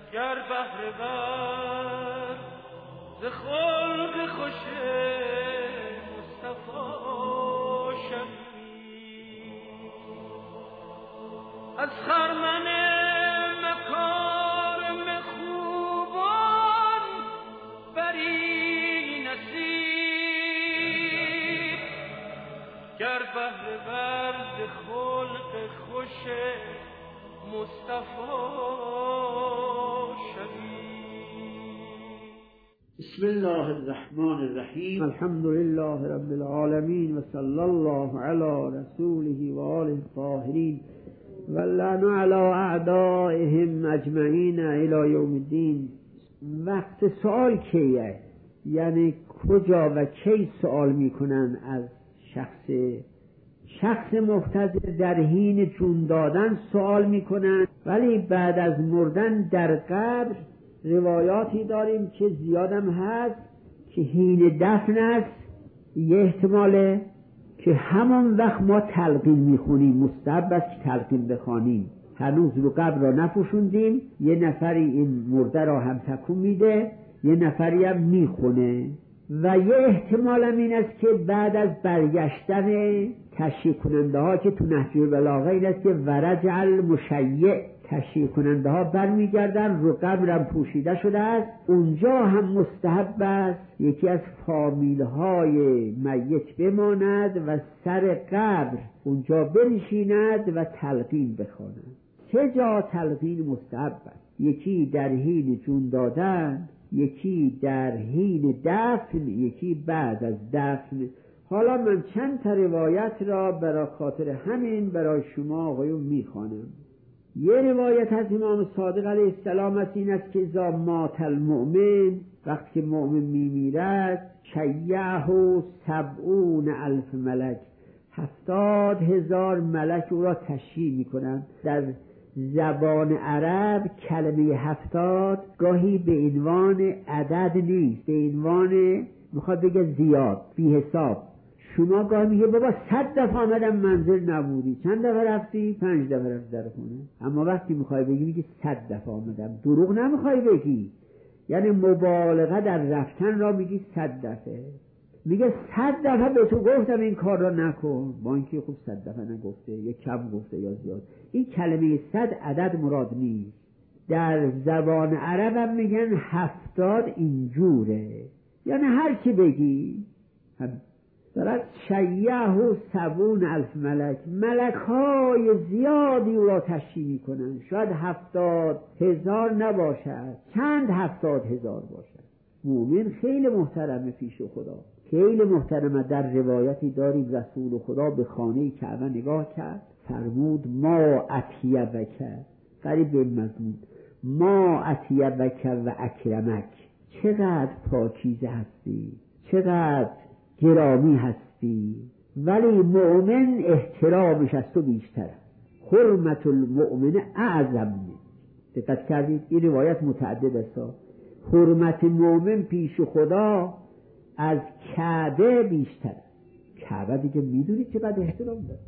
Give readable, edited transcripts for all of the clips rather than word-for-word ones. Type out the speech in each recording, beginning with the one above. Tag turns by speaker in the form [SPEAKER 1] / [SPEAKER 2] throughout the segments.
[SPEAKER 1] گر بهره ور ز خلق خوش مصطفی شوی، از خرمن مکارم خوبان بری نصیب، گر بهره ور ز خلق خوش مصطفی شوی.
[SPEAKER 2] بسم الله الرحمن الرحیم. الحمد لله رب العالمین و صلی الله علی رسوله و آله الطاهرین و لعن علی اعدائهم اجمعین الی یوم الدین. وقت سوال کیه؟ یعنی کجا و کی سوال میکنن از شخص مقتدر در حین جون دادن سوال میکنن، ولی بعد از مردن در قبر روایاتی داریم که زیادم هست که حین دفن است. یه احتماله که همون وقت ما تلقین میخونیم، مستحب است که تلقین بخوانیم، هنوز رو قبر را نپوشوندیم، یه نفری این مرده را هم تکون میده، یه نفری هم میخونه. و یه احتمال هم این است که بعد از برگشتن تشییع کننده ها که تو نهج البلاغه این است که ورجع المشیع، تشییع کننده ها برمیگردن، رو قبرم پوشیده شده است، اونجا هم مستحب است یکی از فامیل های میت بماند و سر قبر اونجا بنشیند و تلقین بخواند. چه جا تلقین مستحب است؟ یکی در حین جون دادن، یکی در حین دفن، یکی بعد از دفن. حالا من چند تا روایت را برای خاطر همین برای شما آقایون میخوانم. یه روایت از امام صادق علیه السلام است، این است که اذا مات المؤمن، وقتی که مؤمن میمیرد، شیعه 70,000 ملک، 70,000 ملک او را تشییع میکنند. در زبان عرب کلمه 70 گاهی به عنوان عدد نیست، به عنوان میخواد بگه زیاد، بی حساب. شما گاهی میگه بابا 100 دفعه آمدم منزل نبودی، چند دفعه رفتی؟ 5 دفعه رفت در خونه. اما وقتی میخوای بگی میگه 100 دفعه آمدم، دروغ نمیخوای بگی، یعنی مبالغه در رفتن را میگی 100 دفعه. میگه 100 دفعه به تو گفتم این کار را نکن، با اینکه خوب 100 دفعه نگفته، یا کم گفته یا زیاد. این کلمه 100 عدد مراد نیست. در زبان عرب هم میگن 70 اینجوره، یعنی هر کی بگی دارد. شیعه 70,000 ملک، ملک های زیادی او را تشییع میکنن. شاید 70,000 نباشد، چند 70,000 باشد. مومن خیلی محترمه پیش خدا، خیلی محترمه. در روایتی داریم رسول خدا به خانه کعبه نگاه کرد، فرمود ما اطیبک، قریب به مضمون، ما اطیبک و اکرمک، چقدر پاکیزه هستی، چقدر گرامی هستی، ولی مؤمن احترامش از تو بیشتره. حرمت المؤمن اعظم. دقت کردید این روایت متعدد است. حرمت مؤمن پیش خدا از کعبه بیشتره. کعبه دیگه میدونید چقدر احترام داره.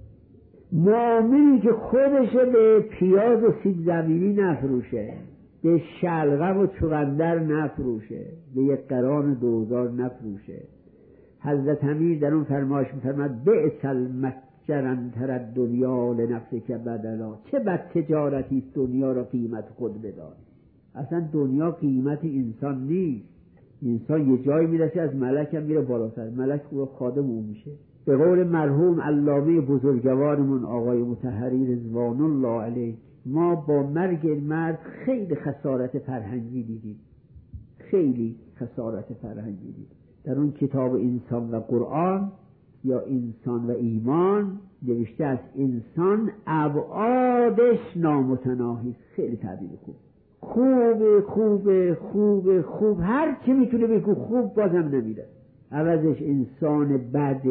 [SPEAKER 2] مؤمنی که خودش به پیاز و سیب زمینی نفروشه، به شلغم و چغندر نفروشه، به یک قران 2000 نفروشه. حضرت امیر در اون فرمایش می‌فرماد بئس المتجر ان تر الدنیا لنفسک بدلا، چه بد تجارتی است دنیا را قیمت خود بدانی. اصلا دنیا قیمت انسان نیست. انسان یه جایی میرسه از ملک هم میره بالاتر، ملک او خادم اون میشه. به قول مرحوم علامه بزرگوارمون آقای مطهری رضوان الله علیه، ما با مرگ مرد خیلی خسارت فرهنگی دیدیم، خیلی خسارت فرهنگی دیدیم. در اون کتاب انسان و قرآن یا انسان و ایمان نوشته است انسان ابعادش نامتناهی. خیلی تعبیر خوب هر چی میتونه بگو خوب بازم نمیده، عوضش انسان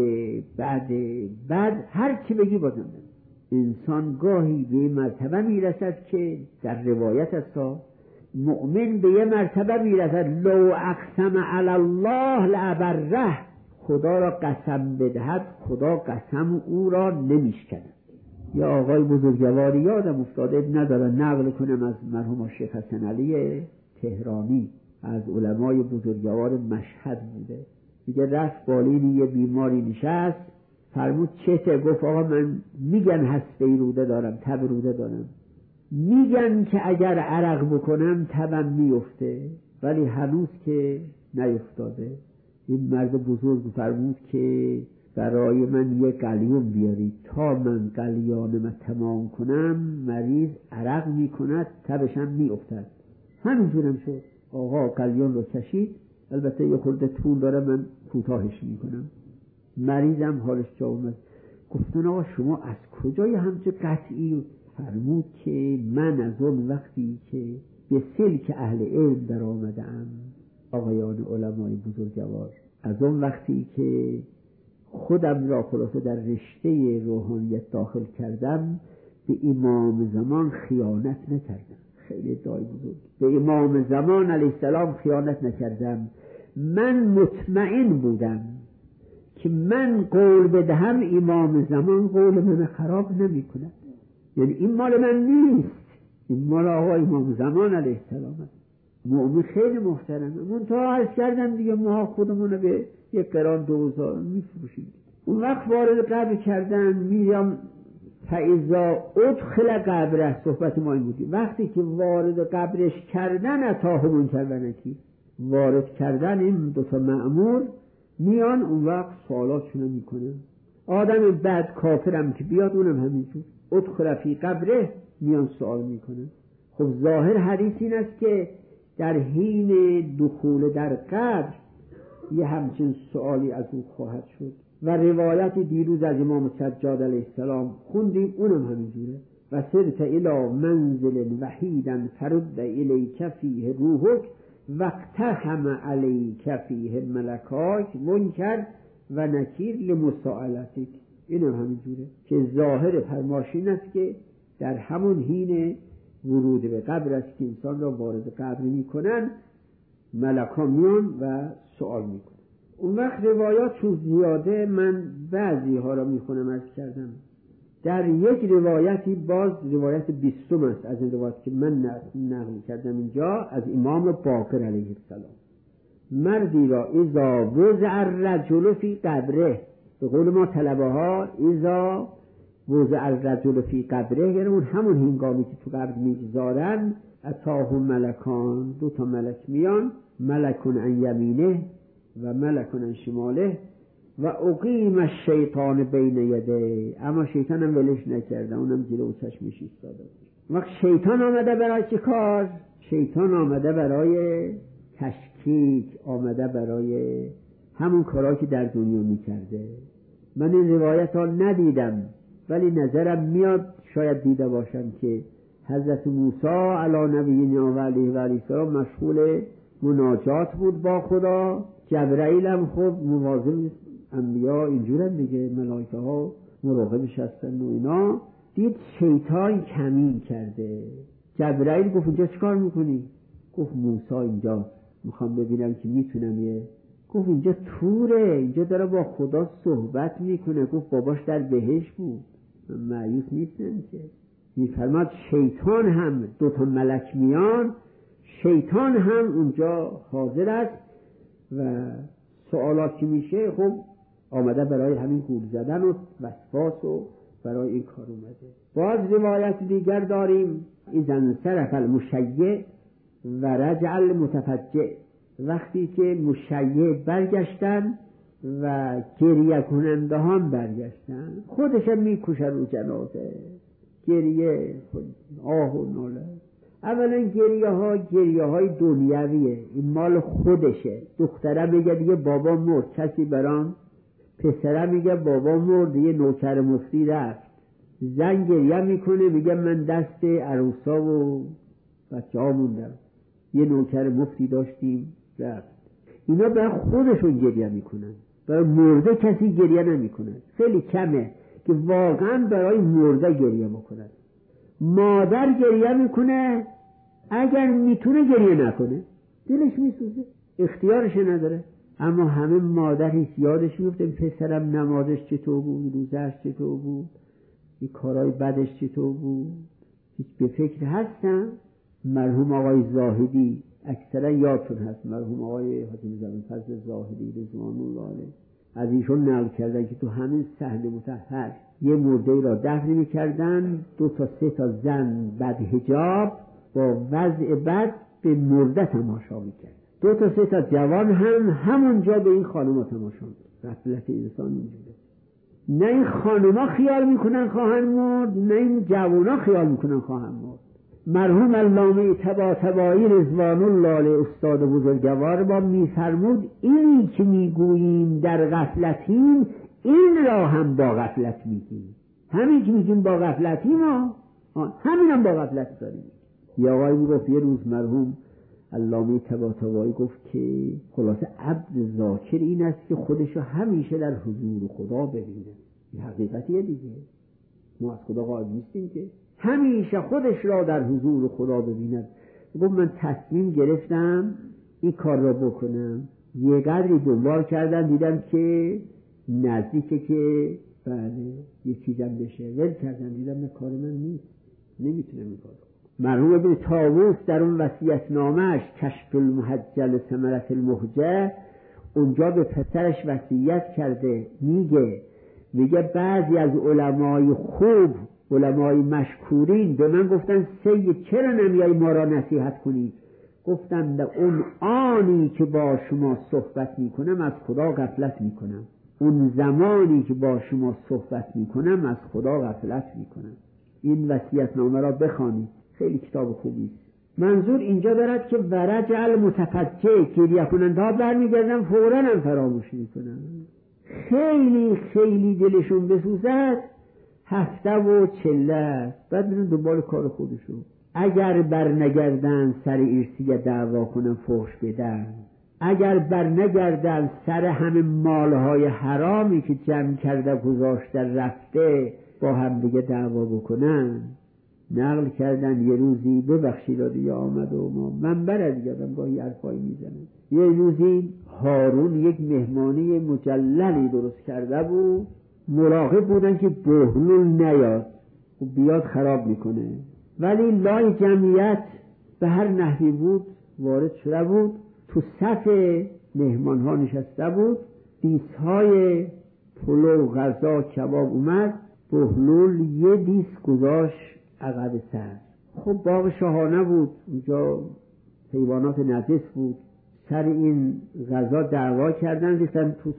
[SPEAKER 2] بد هر چی بگی بازم نمیده. انسان گاهی به مرتبه میرسد که در روایت است مؤمن به یه مرتبه میرسد لو اقسم علی الله لابره، خدا را قسم بدهد خدا قسم او را نمیشکند. یا آقای بزرگواری یادم افتاده نداره نقل کنم از مرحوم شیخ حسن علی تهرانی، از علمای بزرگوار مشهد بوده. میگه رفت بالین یه بیماری نشست، فرمود چته؟ گفت آقا من میگن هسته روده دارم، تب روده دارم، میگن که اگر عرق بکنم تبم میفته، ولی هنوز که نیفتاده. این مرد بزرگ فرمود که برای من یک قلیون بیارید، تا من قلیانم تمام کنم مریض عرق میکند، تبشم میافتد. همینجورم شد. آقا قلیون رو کشید، البته یه خورده طول داره من کوتاهش میکنم. مریضم حالش جا اومد. گفتن آقا شما از کجای همچه قطعی؟ فرمود که من از اون وقتی که به سلک اهل علم در آمدم، آقایان علمای بزرگوار، از اون وقتی که خودم را خلاصه در رشته روحانیت داخل کردم، به امام زمان خیانت نکردم. خیلی ادعای بزرگ. به امام زمان علیه السلام خیانت نکردم. من مطمئن بودم که من قول بدهم امام زمان قول من خراب نمی کند. یعنی این مال من نیست، این مال آقا امام زمان علیه السلام است. مؤمن خیلی محترمه. منتها عرض کردم دیگه ما خودمون به یک قران 2000 میفروشیم. اون وقت وارد قبر کردن، میگم فاذا ادخل قبره، صحبت ما این بودی وقتی که وارد قبرش کردن اتاه منکر و نکیر، وارد کردن این دوتا مأمور میان، اون وقت سوالاتشون میکنن. آدم بعد کافرم که بیاد اونم همینجور ادخل فی قبره میان سوال میکنن. خب ظاهر حدیث این است که در حین دخول در قبر یه همچین سوالی از او خواهد شد و روایت دیروز از امام سجاد علیه السلام خوندیم، اونم همینجوره. و سرت الی منزل وحیدا فرد الیک فیه روحک وقتهم علیک فیه ملکاک منکر و نکیر لمسائلتک. اینم همینجوره که ظاهر فرماشین است که در همون حین ورود به قبر است که انسان را وارد قبر میکنن، ملکا میان و سوال میکنن. اون وقت روایات چون زیاده من بعضی ها را میخونم. عرض کردم در یک روایتی، باز روایت 20 است از این روایت که من نقل کردم اینجا، از امام باقر علیه السلام، مردی را اذا وضع الرجل فی قبره، به قول ما طلبه ها اذا وضع الرجل فی قبره، یعنی اون همون هنگامی که تو قبر میگذارن، اتاه ملکان، 2 ملک میان، ملکون عن یمینه و ملکون عن شماله و اقیم الشیطان بین یده، اما شیطان هم ولش نکرده، اونم جلو چشمش ایستاده. وقت شیطان آمده برای چه کار؟ شیطان آمده برای تشکیک، آمده برای همون کارهایی که در دنیا میکرده. من این روایت ها ندیدم ولی نظرم میاد شاید دیده باشم که حضرت موسی علی نبینا و علیه و السلام مشغول مناجات بود با خدا، جبرائیل هم خب مواظب انبیا اینجورن دیگه، ملائکه ها مراقبش هستن و اینا. دید شیطان کمین کرده. جبرائیل گفت اینجا چیکار میکنی؟ گفت موسی اینجاست، میخوام ببینم که میتونم یه. گفت اینجا توره، اینجا داره با خدا صحبت میکنه. گفت باباش در بهشت بود، من مایوس نیستم که. میفرماد شیطان هم 2 ملک میان، شیطان هم اونجا حاضر است و سوالات که میشه خب آمده برای همین گول زدن و وسواس و برای این کار اومده. باز روایت دیگر داریم اذا صرف المشیع و رجع المتفجع، وقتی که مشیع برگشتن و گریه کننده هم برگشتن، خودشم میکشه رو جنازه، گریه آه و ناله. اولا گریه های دنیویه، این مال خودشه. دختره میگه دیگه بابا مرد، کسی برام، پسره میگه بابا مرد، یه نوکر مفتی رفت. زن گریه میکنه میگه من دست عروسا و بچه ها موندم، یه نوکر مفتی داشتیم رفت. اینا برای خودشون گریه میکنن، برای مرده کسی گریه نمیکنن. خیلی کمه که واقعا برای مرده گریه میکنن. مادر گریه میکنه اگر میتونه گریه نکنه، دلش میسوزه، اختیارش نداره. اما همه مادر هیچ یادش میفته پسرم نمازش چطور بود، روزش چطور بود، این کارهای بدش چطور بود؟ هیچ به فکر هستم. مرحوم آقای زاهدی اکثرا یادتون هست، مرحوم آقای حاتم زمانفرز زاهدی رضوان الله علیه، از ایشون نقل کردن که تو همین صحن مطهر یه مرده را دفن می‌کردن، 2 تا 3 تا زن بد حجاب با وضع بد به مرده تماشا می‌کردن. 2 تا 3 تا جوان هم همونجا به این خانم‌ها تماشا می‌کردن. غفلت انسان اینجوره. نه این خانم‌ها خیال می‌کنن خواهند مرد، نه این جوان‌ها خیال می‌کنن خواهند مرد. مرحوم علامه طباطبایی رضوان الله علیه استاد بزرگوار ما می‌فرمود اینی که میگوییم در غفلتیم، این را هم با غفلت میگیم. همین که میگیم با غفلتیم همین هم با غفلت داریم. یا آقای میگفت یه روز مرحوم علامه طباطبایی گفت که خلاصه عبد ذاکر این است که خودشو همیشه در حضور خدا ببینه. این حقیقتیه دیگه، ما از خدا غائب نیستیم که، همیشه خودش را در حضور خدا ببیند. گفت من تصمیم گرفتم این کار را بکنم. یه قدری دنبال کردم دیدم که نزدیکه که بله یه چیزم بشه، ول کردم دیدم نه کار من نیست، نمیتونم این کار. مرحوم ابن طاووس در اون وصیت‌نامه‌اش کشف المحجل ثمرة المهجه اونجا به پسرش وصیت کرده، میگه بعضی از علمای خوب، علمای مشکورین به من گفتن سید چرا نمیای ما را نصیحت کنی؟ گفتم در اون آنی که با شما صحبت میکنم از خدا غفلت میکنم، اون زمانی که با شما صحبت میکنم از خدا غفلت میکنم. این وصیت‌نامه را بخوانید، خیلی کتاب خوبی است. منظور اینجا دارد که ورجع المتفجع گریه کننده‌ها برمیگردن فوراً هم فراموش میکنن. خیلی خیلی دلشون بسوزد 740 بعد میرن دنبال کار خودشون. اگر برنگردن سر ارثیه دعوا کنن فحش بدن، اگر برنگردن سر همه مالهای حرامی که جمع کرده گذاشته رفته با هم دیگه دعوا بکنن. نقل کردن یه روزی ببخشید دیگه آمد و ما من برد یادم گاهی حرفایی میزنم، یه روزی هارون یک مهمانی مجللی درست کرده بود، مراقب بودن که بهلول نیاد و بیاد خراب میکنه، ولی لای جمعیت به هر نحوی بود وارد شده بود، تو صف مهمان ها نشسته بود، دیسهای پلو غذا کباب اومد، بهلول یه دیس گذاشت عقب سر. خب باغ شاهانه بود، اونجا حیوانات نجس بود، سر این غذا دعوا کردن، ریختن تو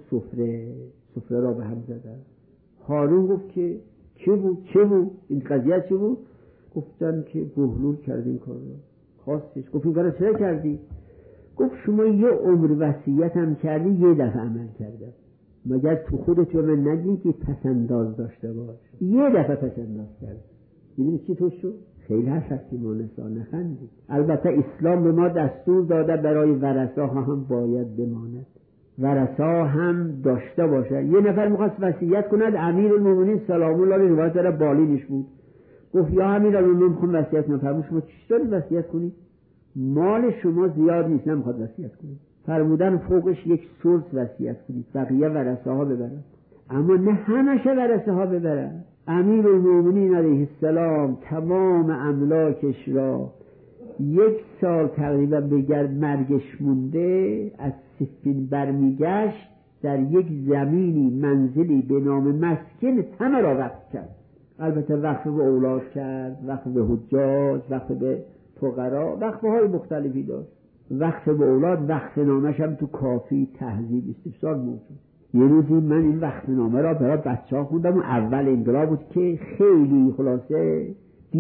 [SPEAKER 2] سفره را به هم زدن. هارون گفت که چه بود این قضیه چه بود؟ گفتن که بهلول کرد این کار را، خواستش. گفت این کار را چرا کردی؟ گفت شما یه عمر وصیت هم کردی، یه دفعه عمل کردم، مگر تو خودت به من نگی که پسنداز داشته باش؟ یه دفعه پسنداز کرد. میدونی چی توش شد؟ خیلی هستی مونسا نخندی. البته اسلام به ما دستور داده برای ورثه ها هم باید بماند، ورثه ها هم داشته باشه. یه نفر میخواست وصیت کند، امیرالمومنین سلام الله علیه روایت داره بالینش بود، گفت یا امیرالمومنین میخوام وصیت کنم. فرمود شما چطوری وصیت کنید؟ مال شما زیاد نیست نمیخواد وصیت کنید. فرمودن فوقش یک ثلث وصیت کنید، بقیه ورثه ها ببرن. اما نه همشه ورثه ها ببرن. امیرالمومنین علیه السلام تمام املاکش را 1 سال تقریبا به مرگش مونده از سفین برمیگشت، در یک زمینی منزلی به نام مسکن همه را وقف کرد. البته وقف به اولاد کرد، وقف به حجاج، وقف به فقرا، وقفهای مختلفی داشت. وقف به اولاد وقف نامش هم تو کافی تهذیب استفسار موجود. یه روزی من این وقف نامه را برای بچه ها خوندم و اول انقلاب بود که خیلی خلاصه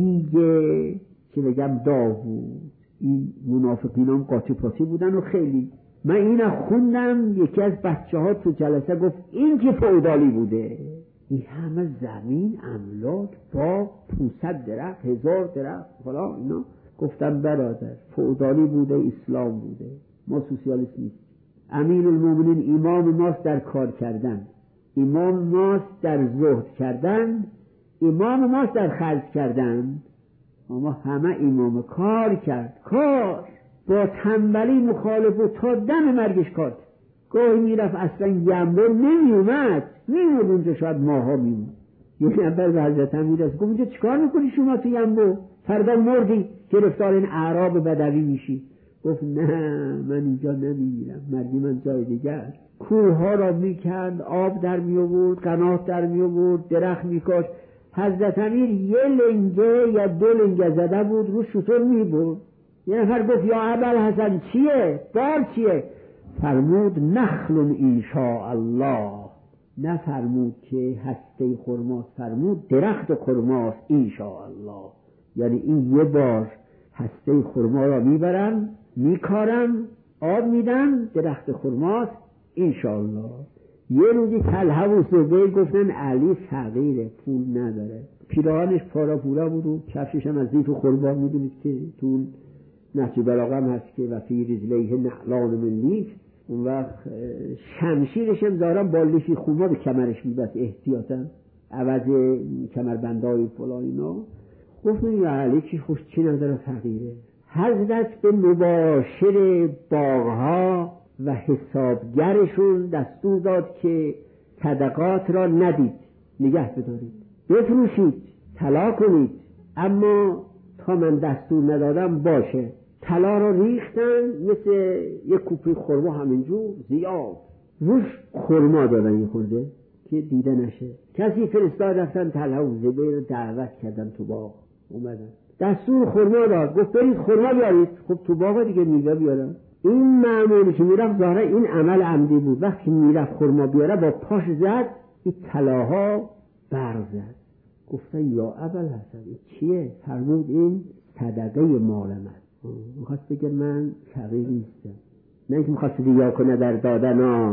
[SPEAKER 2] دیگه چه بگم داوود، این منافقین هم قاطی پاتی بودن و خیلی. من این خوندم، یکی از بچه ها تو جلسه گفت این که فئودالی بوده، این همه زمین املاک با 500 درخت 1000 درخت فلا اینا. گفتم برادر فئودالی بوده، اسلام بوده، ما سوسیالیست نیست. امیرالمومنین امام ماست در کار کردن، امام ماست در زهد کردن، امام ماست در خرج کردن. اما همه امام کار کرد، کار با تنبلی مخالف و تا دم مرگش کار. گاهی میرفت اصلا گمبر نمیومد اونجا شاید ماها میموند. یه نفر به حضرت امیر رسید، گفت اینجا چیکار میکنی شما توی انبو؟ فردا مردی گرفتار این اعراب بدوی میشی. گفت نه من اینجا نمیمیرم، مرگی من جای دیگر. کوه ها را میکند، آب در می آورد، قنات در می آورد، درخت میکاشت. حضرت امیر یه لنگه یا 2 لنگه زده بود رو شتر میبرد. یه نفر گفت یا ابوالحسن چیه؟ بار چیه؟ فرمود نخل انشاءالله. نفرمود که هسته خرماست، فرمود درخت خرماست انشاءالله. یعنی این یه بار هسته خرما را میبرن، میکارن، آب میدن، درخت خرماست انشاءالله. یه روزی طلحه و زبیر گفتن علی فقیره، پول نداره، پیراهنش پارا پورا بود و کفشش هم از زیت و خرما، میدونید که تو نهج بلاغه هم هست که و فی رجلیه نعلان من لیف. اون وقت شمشیرش هم دارم بالشی خوما به کمرش میبست احتیاطا عوض کمربندای فلان اینا. گفتن یا علی چی خوش چی نداره فقیره. حضرت به مباشر باغها و حسابگرشون دستور داد که صدقات را ندید، نگه بدارید، بفروشید، طلا کنید، اما تا من دستور ندادم باشه. طلا را ریختن مثل یک کوپه خرما همینجور زیاد، روش خرما دادن یه خورده که دیده نشه. کسی فرستاد رفتن طلحه و زبیر دعوت کردن تو باغ، اومدن دستور خرما داد، گفت برید خرما بیارید. خب تو باغ دیگه میوه بیارن. این معمولی که میرفت ظاهرا این عمل عمدی بود، وقتی میرفت خرما بیاره با پاش زد این طلاها برق زد. گفتن یا ابوالحسن این چیه؟ فرمود این صدقه مال من. میخواست بگه من فقیر نیستم، نه اینکه میخواست ریا کنه در دادن.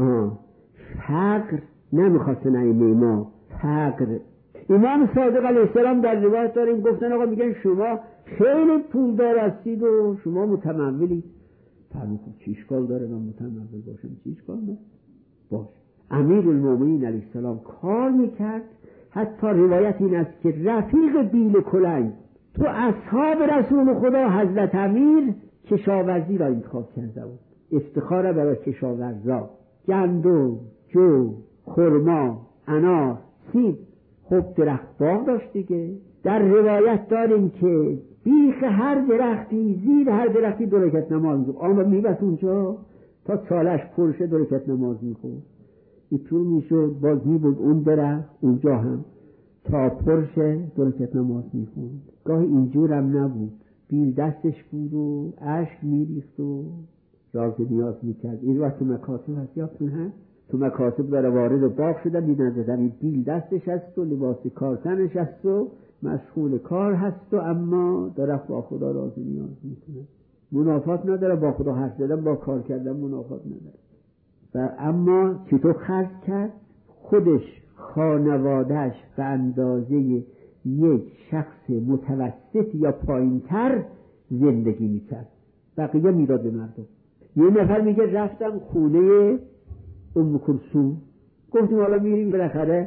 [SPEAKER 2] فقر نمیخواست نایمه ما فقر. امام صادق علیه السلام در روایت داریم گفتن آقا میگن شما خیلی پولدار هستید و شما متمولید. فرمود چی اشکال داره من متمول باشم؟ چی اشکال داره؟ باش. امیرالمومنین علیه السلام کار میکرد. حتی روایت این است که رفیق بیل کلنگ تو اصحاب رسول خدا حضرت امیر کشاورزی را انتخاب کرده بود. افتخار برای کشاورزا، گندم، جو، خرما، انار، سیب. خب درخت باغ داشت دیگه. در روایت داریم که بیخ هر درختی، زیر هر درختی 2 رکعت نماز میخوند. آن میبست اونجا تا چالش پرشه 2 رکعت نماز میخوند. این طول میشد باز میبود اون درخت اونجا هم تا پرشه 2 رکعت نماز میخوند. گاهی اینجورم نبود، بیل دستش بود و اشک میریخت و راز نیاز میکرد. این وقت تو مکاتب هست، یادتون هست؟ تو مکاتب داره وارد باغ شدن، دیدن زدن بیل دستش هست و لباس کارتنش هست و مشغول کار هست و اما داره با خدا راز نیاز میکنه. منافات نداره با خدا حرف زدن، با کار کردن منافات نداره. و اما چطور خرج کرد؟ خودش خانوادهش به اندازه یک شخص متوسط یا پایینتر زندگی میکرد، بقیه میداد به مردم. یه نفر میگه رفتم خونه ام کلثوم، گفتیم حالا میریم بالاخره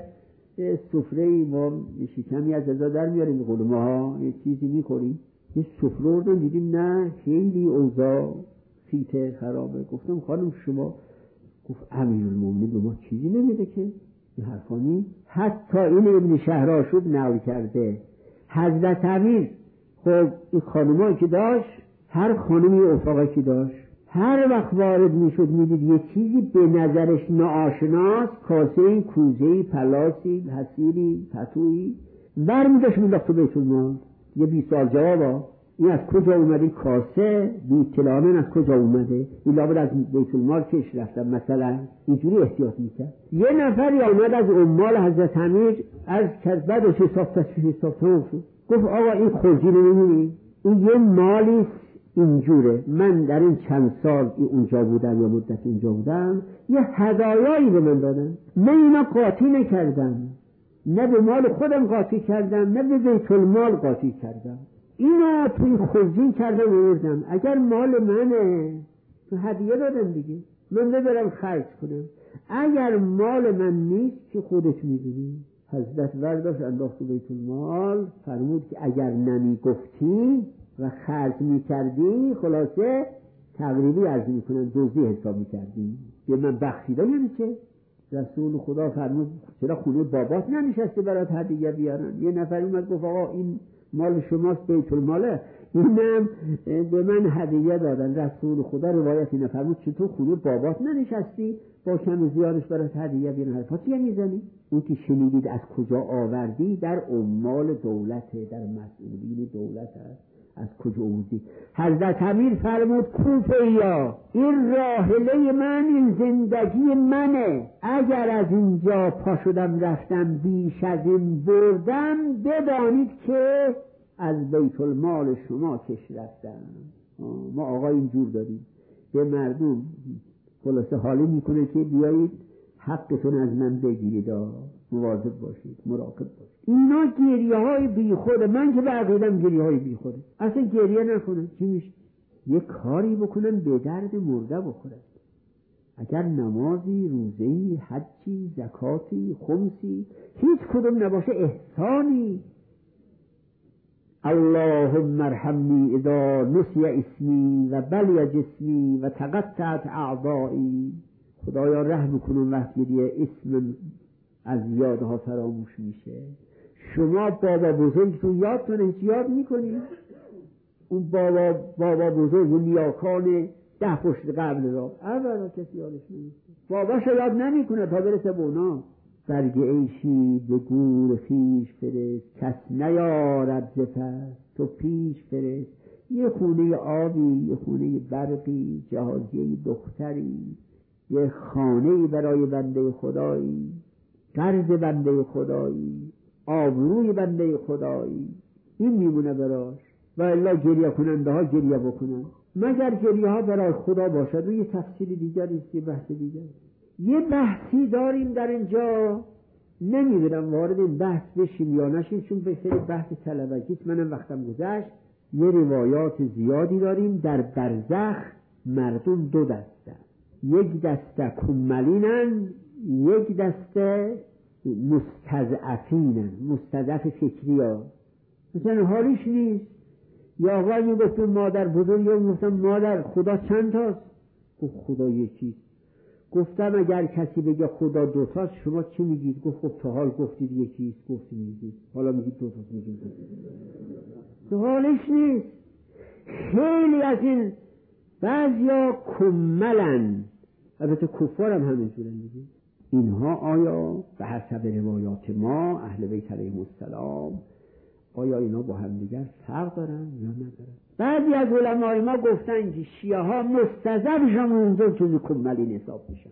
[SPEAKER 2] سفره ما شکمی از ازا در میاریم به قول ماها یه چیزی میخوریم. یه سفره اردن دیدیم نه خیلی اوضاع فیته خرابه. گفتم خانم شما؟ گفت امیرالمومنین به ما چیزی نمیده که این حرفانی. حتی این ابن شهرآشوب نقل کرده حضرت امیر خب این خانمایی که داشت، هر خانمی افاقی که داشت، هر وقت وارد میشد میدید یه چیزی به نظرش ناآشناست، کاسه‌ای، کوزه‌ای، پلاسی، حسیری، پتویی برمی‌داشت مینداخت تو بیت المال. یه 20 سال جوابا این از کجا اومده؟ کاسه بی‌اطلاعاً از کجا اومده؟ این لابد از بیت المال کش رفتن مثلا. اینجوری احتیاط میکرد. یه نفری آمد از عمال حضرت امیر از کرد، بعد از حساب تمام شد گفت آقا این خرجی رو می‌بینی؟ این یه مالی اینجوره، من در این چند سال اونجا بودم یا مدت اونجا بودم یه هدایایی به من دادن، من اینا قاطی نکردم، نه به مال خودم قاطی کردم نه به بیت المال قاطی کردم، اینا توی خرجین کردم آوردم. اگر مال منه تو هدیه دادم دیگه، من ببرم خرج کنم. اگر مال من نیست که خودت میدونی. حضرت برداشت انداخت تو بیت المال. فرمود که اگر نمی گفتی و خرج میکردی، خلاصه تقریبی عرض میکنن جزئی حساب میکردی، یه من بخشیدم. یعنی چه؟ رسول خدا فرمود چرا خونه بابات ننشسته برات هدیه بیارن؟ یه نفر اومد گفت آقا این مال شماست، بیت الماله، اینم به من هدیه دادن. رسول خدا روایت اینه فرمود چطور خونه بابات ننشستی با کم زیادش برات هدیه بیارن؟ حرفاتی میزنی؟ اون که شنیدید از کجا آوردی؟ در عمال دولته، در مسئولین دولت هست. از کجا آوردی؟ حضرت امیر فرمود کوفه‌یا، این راحله من، این زندگی منه، اگر از اینجا پا شدم رفتم بیش از این بردم، بدانید که از بیت المال شما کش رفتم. ما آقا اینجور داریم به مردم خلاصه حالی میکنه که بیایید حقتون از من بگیرید، مواظب باشید، مراقب باشید. اینا گریه های بی خوده. من که به عقیدم گریه های بی خوده. اصلا گریه نکنن. چی میشه؟ یه کاری بکنن به درد مرده بخورن. اگر نمازی، روزهی، حجی، زکاتی، خمسی، هیچ کدوم نباشه، احسانی. اللهم ارحمنی اذا نسی اسمی و بلی جسمی و تقطعت اعضایی. خدایا رحم کنون وقتی دیگه اسم از یادها فراموش میشه. شما بابا بزرگ تو یادتون هیچ یاد میکنی؟ اون بابا بزرگ و نیاکان 10 پشت قبل را اولا کسی یادش نمیشه. باباش یاد نمیکنه تا برسه به اونا. برگ عیشی به گور خیش فرست، کس نیارد ز پس تو پیش فرست. یه خونه آبی، یه خونه برقی، جهازیه دختری، یه خانه‌ای برای بنده خدایی، قرض بنده خدایی، آبروی بنده خدایی، این میمونه براش. و الا گریه کننده ها گریه بکنن، مگر گریه ها برای خدا باشد. و یه تفسیر دیگری است، یه بحث دیگری. یه بحثی داریم در اینجا، نمیدونم وارد این بحث بشیم یا نشیم، چون به خیلی بحث طلبگیست، منم وقتم گذشت. یه روایات زیادی داریم. در برزخ مردم 2 دسته، یک دسته کملینن، یک دسته مستضعفینن، مستضعف فکری ها، مثلا حالیش نیست. یا آقای میگفتم مادر بزرگ، یا میگفتم مادر خدا چند تاست؟ گفت خدا یکیست. گفتم اگر کسی بگه خدا 2 تاست شما چی میگید؟ گفت خب تا حال گفتید یکیست. گفتید میگید، حالا میگید 2 تاست. میگید تو حالش نیست. خیلی از این بعضیا کملن، البته کفار هم همینجورن دیگه. اینها آیا به حسب روایات ما اهل بیت علیهم السلام، آیا اینا با هم دیگر فرق دارن یا ندارن؟ بعضی از علمای ما گفتن که شیعه ها مستضعفشون اونجا جزو کملین حساب میشن.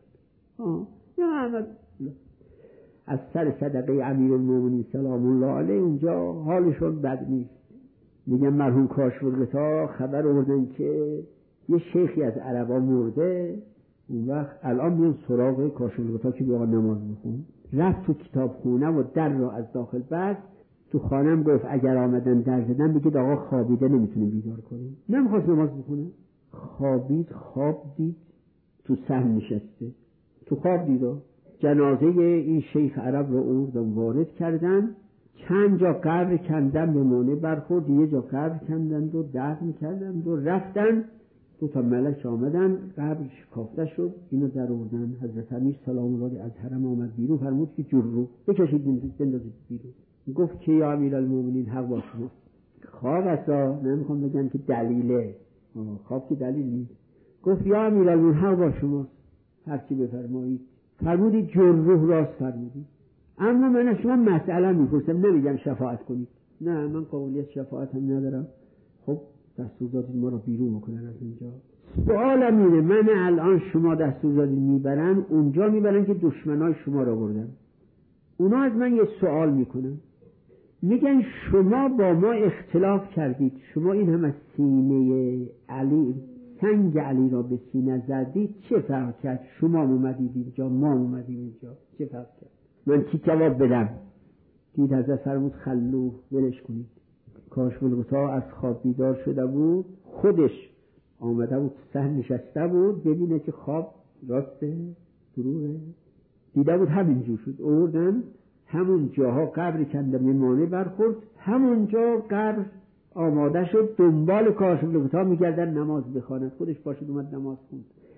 [SPEAKER 2] از سر صدقه امیرالمومنین سلام الله علیه اونجا حالشون بد نیست. میگن مرحوم کاشف‌الغطا خبر آوردن که یه شیخی از عربا مرده. اون وقت الان میان سراغ کاشف‌الغطا که بیا نماز بخون. رفت تو کتابخونه و در را از داخل بست. تو خانم گفت اگر آمدن در زدن بگید آقا خوابیده، نمیتونیم بیدار کنیم. نمیخواست نماز بخونه. خواب دید تو صحن نشسته، تو خواب دید. جنازه این شیخ عرب رو آوردن وارد کردن. چند جا قبر کندن به مانع برخورد، یه جا قبر کندن و دفن کردن و رفتن. 2 تا ملک آمدن، قبر شکافته شد، اینو در آوردن. حضرت امیر سلام الله علیه از حرم آمد بیرون، فرمود که جرو بکشید بندازید بیرون. گفت که یا امیرالمومنین حق با شما. خواب اصلا نمیخوام بگم که دلیله، خواب که دلیل نیست. گفت یا امیرالمومنین حق با شما، هرچی بفرمایید. فرمودید جرو راست فرمودید. اما من از شما مسئله میپرسم، نمیگم شفاعت کنید، نه من قابلیت شفاعت هم ندارم. خب دستور دادید ما رو بیرون بکنن از اینجا. سوالم اینه، من الان شما دستور دادید میبرن اونجا، میبرن که دشمنای شما رو بردن. اونا از من یه سوال میکنن، میگن شما با ما اختلاف کردید، شما این هم از سینه علی، سنگ علی را به سینه زدید، چه فرق کرد؟ شما اومدید اینجا، ما اومدیم اینجا، چه فرق کرد؟ من چی جواب بدم؟ دید حضرت فرمود خلو، ولش کنید. کاشف‌الغطا از خواب بیدار شده بود، خودش آمده بود صحن نشسته بود ببینه که خواب راسته دروغه. دیده بود همینجور شد، آوردن همون جاها قبر کندن میمانه برخورد، همون جا قبر آماده شد، دنبال کاشف‌الغطا میگردن نماز بخواند. خودش باشد اومد نماز خوند.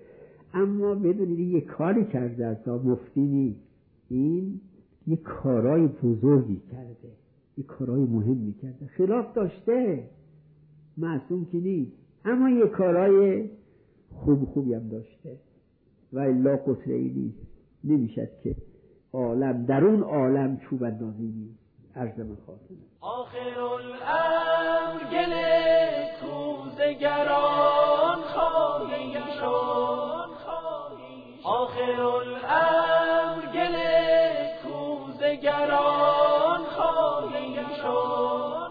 [SPEAKER 2] اما بدونید یه کاری کرده است، مفتی نیست، این یه کارای بزرگی کرده، یه کارای مهمی کرده، خلاف داشته، معصوم که نیست، اما یه کارای خوبی هم داشته و الا قطره ای نیست. نمیشد که عالم در اون عالم چوب اندازی نیست. عرض من خواستم
[SPEAKER 1] آخر الامر گل کوزگران خواهی شد، آخر الامر گل کوزگران خواهی شد.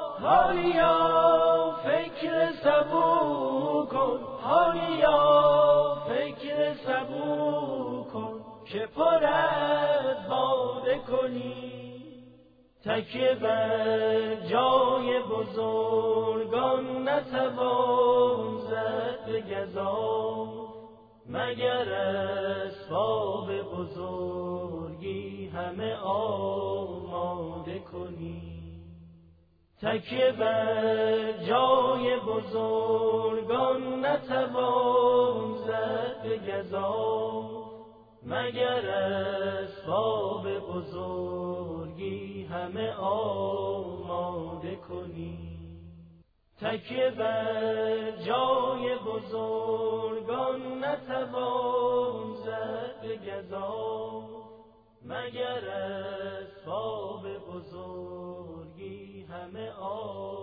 [SPEAKER 1] حالیا فکر سبو کن، حالیا فکر سبو کن که پرد باده کنی. تکیه بر جای بزرگان نتوان زد به گزاف، مگر اسباب بزرگی همه آماده کنی. تکیه بر جای بزرگان نتوان زد به گزاف، مگر اسباب بزرگی همه آماده کنی. تکیه بر جای بزرگان نتوان زد به گزاف، مگر اسباب بزرگی همه